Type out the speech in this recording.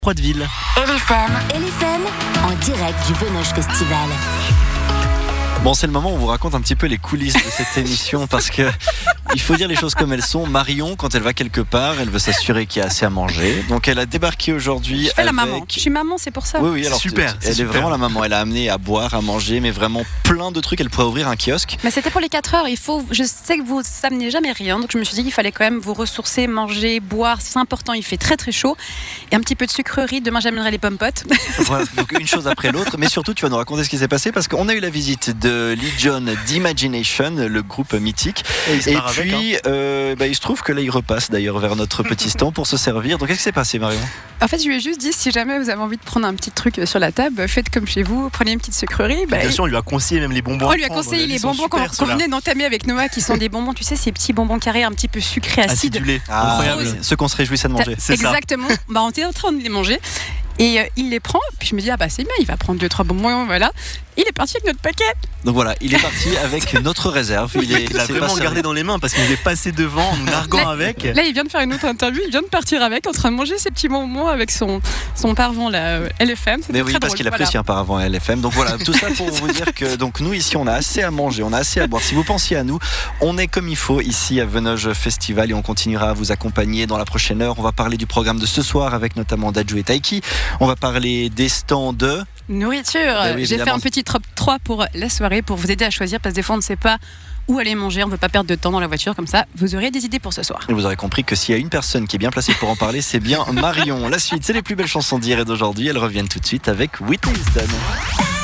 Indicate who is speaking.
Speaker 1: Proitville.
Speaker 2: LFM en direct du Venoge Festival.
Speaker 1: Bon, c'est le moment où on vous raconte un petit peu les coulisses de cette émission parce que il faut dire les choses comme elles sont. Marion, quand elle va quelque part, elle veut s'assurer qu'il y a assez à manger. Donc elle a débarqué aujourd'hui.
Speaker 3: Je fais la maman. Je suis maman, c'est pour ça.
Speaker 1: Oui, alors
Speaker 4: super.
Speaker 1: Elle est vraiment la maman. Elle a amené à boire, à manger, mais vraiment plein de trucs. Elle pourrait ouvrir un kiosque.
Speaker 3: Mais c'était pour les 4 heures. Je sais que vous n'amenez jamais rien, donc je me suis dit qu'il fallait quand même vous ressourcer, manger, boire. C'est important. Il fait très très chaud et un petit peu de sucrerie. Demain, j'amènerai les pommes potes.
Speaker 1: Voilà, donc une chose après l'autre. Mais surtout, tu vas nous raconter ce qui s'est passé parce qu'on a eu la visite de Legion d'Imagination, le groupe mythique. Et puis, il se trouve que là, il repasse d'ailleurs vers notre petit stand pour se servir. Donc, qu'est-ce qui s'est passé, Marion ?
Speaker 3: En fait, je lui ai juste dit, si jamais vous avez envie de prendre un petit truc sur la table, faites comme chez vous, prenez une petite sucrerie.
Speaker 4: Bien sûr, on lui a conseillé même les bonbons.
Speaker 3: On lui a conseillé les bonbons qu'on venait d'entamer avec Noah, qui sont des bonbons, tu sais, ces petits bonbons carrés un petit peu sucrés, acides.
Speaker 4: Acidulés.
Speaker 1: Incroyable. Ceux qu'on se réjouissait de manger.
Speaker 4: C'est
Speaker 3: exactement. On était en train de les manger. Et il les prend, puis je me dis, c'est bien, il va prendre 2-3 bonbons, voilà. Il est parti avec notre paquet.
Speaker 1: Donc voilà, il est parti avec notre réserve.
Speaker 4: Il l'a vraiment gardé dans les mains parce qu'il est passé devant en nous narguant avec.
Speaker 3: Là, il vient de faire une autre interview, il vient de partir avec, en train de manger ses petits bonbons avec son paravent là, LFM.
Speaker 1: Mais oui, parce qu'il apprécie un paravent LFM. Donc voilà, tout ça pour vous dire que donc nous ici, on a assez à manger, on a assez à boire. Si vous pensiez à nous, on est comme il faut ici à Venoge Festival et on continuera à vous accompagner dans la prochaine heure. On va parler du programme de ce soir avec notamment Daju et Taiki. On va parler des stands de
Speaker 3: nourriture.
Speaker 1: Oui,
Speaker 3: j'ai fait un petit top 3 pour la soirée pour vous aider à choisir parce que des fois on ne sait pas où aller manger, on ne veut pas perdre de temps dans la voiture, comme ça vous aurez des idées pour ce soir.
Speaker 1: Et vous aurez compris que s'il y a une personne qui est bien placée pour en parler, c'est bien Marion. La suite, c'est les plus belles chansons d'hier et d'aujourd'hui. Elles reviennent tout de suite avec Whitney Houston.